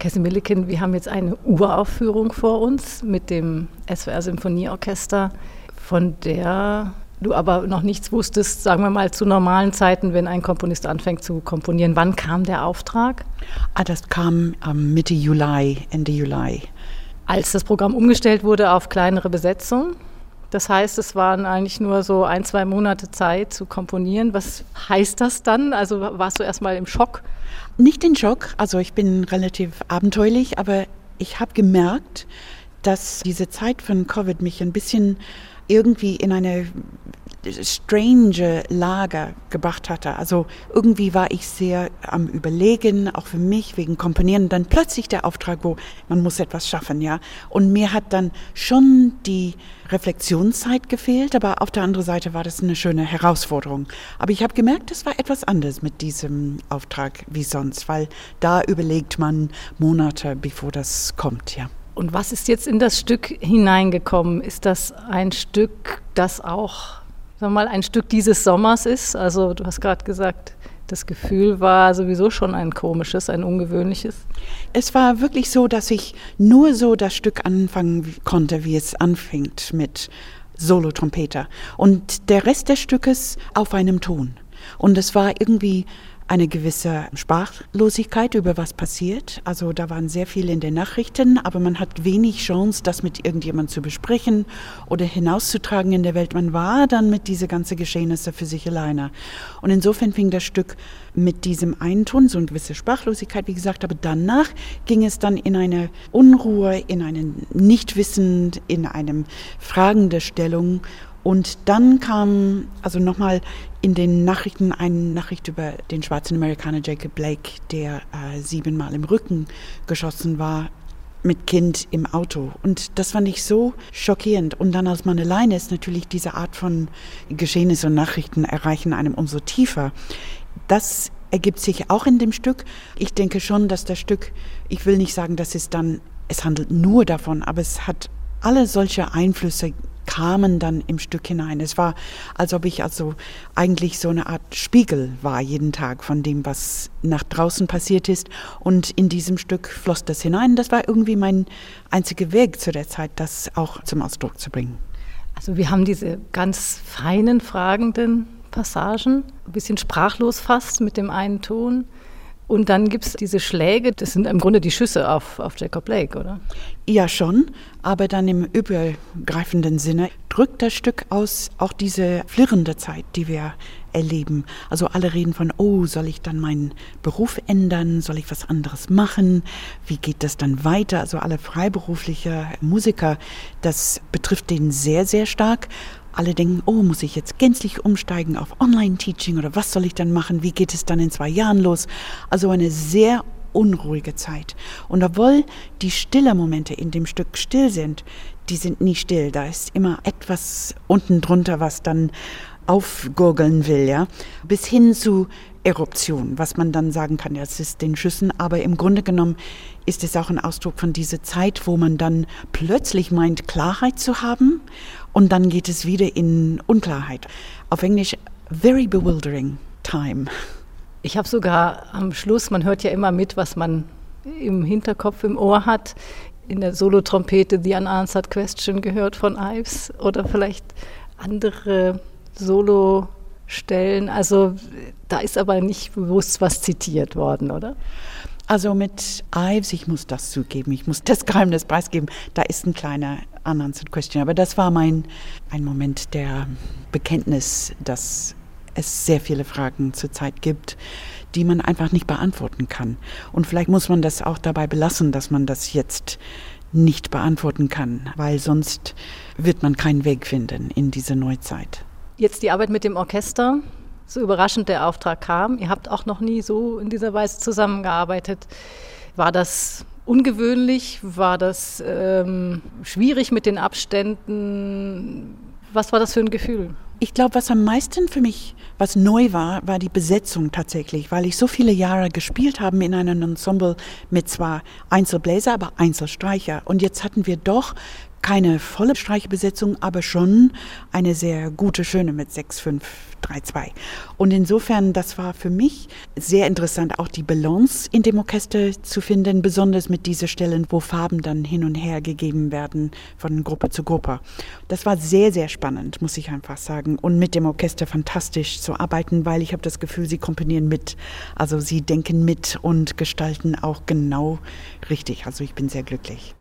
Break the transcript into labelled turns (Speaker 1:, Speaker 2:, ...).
Speaker 1: Cassie Millican, wir haben jetzt eine Uraufführung vor uns mit dem SWR Symphonieorchester, von der du aber noch nichts wusstest, sagen wir mal zu normalen Zeiten, wenn ein Komponist anfängt zu komponieren. Wann kam der Auftrag?
Speaker 2: Das kam Mitte Juli, Ende Juli.
Speaker 1: Als das Programm umgestellt wurde auf kleinere Besetzung. Das heißt, es waren eigentlich nur so 1-2 Monate Zeit zu komponieren. Was heißt das dann? Also warst du erstmal im Schock?
Speaker 2: Nicht in Schock, also ich bin relativ abenteuerlich, aber ich habe gemerkt, dass diese Zeit von Covid mich ein bisschen irgendwie in eine strange Lage gebracht hatte. Also irgendwie war ich sehr am Überlegen, auch für mich, wegen Komponieren. Dann plötzlich der Auftrag, wo man muss etwas schaffen, ja. Und mir hat dann schon die Reflexionszeit gefehlt, aber auf der anderen Seite war das eine schöne Herausforderung. Aber ich habe gemerkt, es war etwas anders mit diesem Auftrag wie sonst, weil da überlegt man Monate, bevor das kommt, ja.
Speaker 1: Und was ist jetzt in das Stück hineingekommen? Ist das ein Stück, das auch, sagen wir mal, ein Stück dieses Sommers ist? Also du hast gerade gesagt, das Gefühl war sowieso schon ein komisches, ein ungewöhnliches.
Speaker 2: Es war wirklich so, dass ich nur so das Stück anfangen konnte, wie es anfängt mit Solo-Trompeter. Und der Rest des Stückes auf einem Ton. Und es war irgendwie eine gewisse Sprachlosigkeit über was passiert. Also da waren sehr viele in den Nachrichten, aber man hat wenig Chance, das mit irgendjemandem zu besprechen oder hinauszutragen in der Welt. Man war dann mit diese ganzen Geschehnisse für sich alleine. Und insofern fing das Stück mit diesem einen Ton, so eine gewisse Sprachlosigkeit, wie gesagt, aber danach ging es dann in eine Unruhe, in einen Nichtwissen, in eine fragende Stellung. Und dann kam also nochmal in den Nachrichten eine Nachricht über den schwarzen Amerikaner Jacob Blake, der 7-mal im Rücken geschossen war mit Kind im Auto. Und das fand ich so schockierend. Und dann, als man alleine ist, natürlich diese Art von Geschehnisse und Nachrichten erreichen einem umso tiefer. Das ergibt sich auch in dem Stück. Ich denke schon, dass das Stück, ich will nicht sagen, dass es handelt nur davon, aber es hat alle solche Einflüsse kamen dann im Stück hinein. Es war, als ob ich also eigentlich so eine Art Spiegel war jeden Tag von dem, was nach draußen passiert ist. Und in diesem Stück floss das hinein. Das war irgendwie mein einziger Weg zu der Zeit, das auch zum Ausdruck zu bringen.
Speaker 1: Also wir haben diese ganz feinen, fragenden Passagen, ein bisschen sprachlos fast mit dem einen Ton. Und dann gibt es diese Schläge, das sind im Grunde die Schüsse auf Jacob Blake, oder?
Speaker 2: Ja, schon, aber dann im übergreifenden Sinne drückt das Stück aus auch diese flirrende Zeit, die wir erleben. Also alle reden von, oh, soll ich dann meinen Beruf ändern? Soll ich was anderes machen? Wie geht das dann weiter? Also alle freiberufliche Musiker, das betrifft den sehr, sehr stark. Alle denken, oh, muss ich jetzt gänzlich umsteigen auf Online-Teaching oder was soll ich dann machen? Wie geht es dann in 2 Jahren los? Also eine sehr unruhige Zeit. Und obwohl die stille Momente in dem Stück still sind, die sind nie still. Da ist immer etwas unten drunter, was dann aufgurgeln will, ja, bis hin zu Eruption, was man dann sagen kann, das ist den Schüssen, aber im Grunde genommen ist es auch ein Ausdruck von dieser Zeit, wo man dann plötzlich meint, Klarheit zu haben und dann geht es wieder in Unklarheit. Auf Englisch, very bewildering time.
Speaker 1: Ich habe sogar am Schluss, man hört ja immer mit, was man im Hinterkopf, im Ohr hat, in der Solotrompete The Unanswered Question gehört von Ives oder vielleicht andere Solostellen. Also da ist aber nicht bewusst was zitiert worden, oder?
Speaker 2: Also mit Ives, ich muss das zugeben, ich muss das Geheimnis preisgeben, da ist ein kleiner Unanswered Question. Aber das war ein Moment der Bekenntnis, dass es sehr viele Fragen zurzeit gibt, die man einfach nicht beantworten kann. Und vielleicht muss man das auch dabei belassen, dass man das jetzt nicht beantworten kann, weil sonst wird man keinen Weg finden in diese Neuzeit.
Speaker 1: Jetzt die Arbeit mit dem Orchester, so überraschend der Auftrag kam. Ihr habt auch noch nie so in dieser Weise zusammengearbeitet. War das ungewöhnlich? War das schwierig mit den Abständen? Was war das für ein Gefühl?
Speaker 2: Ich glaube, was am meisten für mich, was neu war, war die Besetzung tatsächlich, weil ich so viele Jahre gespielt habe in einem Ensemble mit zwar Einzelbläser, aber Einzelstreicher. Und jetzt hatten wir doch keine volle Streicherbesetzung, aber schon eine sehr gute, schöne mit 6, 5, 3, 2. Und insofern, das war für mich sehr interessant, auch die Balance in dem Orchester zu finden, besonders mit diesen Stellen, wo Farben dann hin und her gegeben werden von Gruppe zu Gruppe. Das war sehr, sehr spannend, muss ich einfach sagen. Und mit dem Orchester fantastisch zu arbeiten, weil ich habe das Gefühl, sie komponieren mit. Also sie denken mit und gestalten auch genau richtig. Also ich bin sehr glücklich.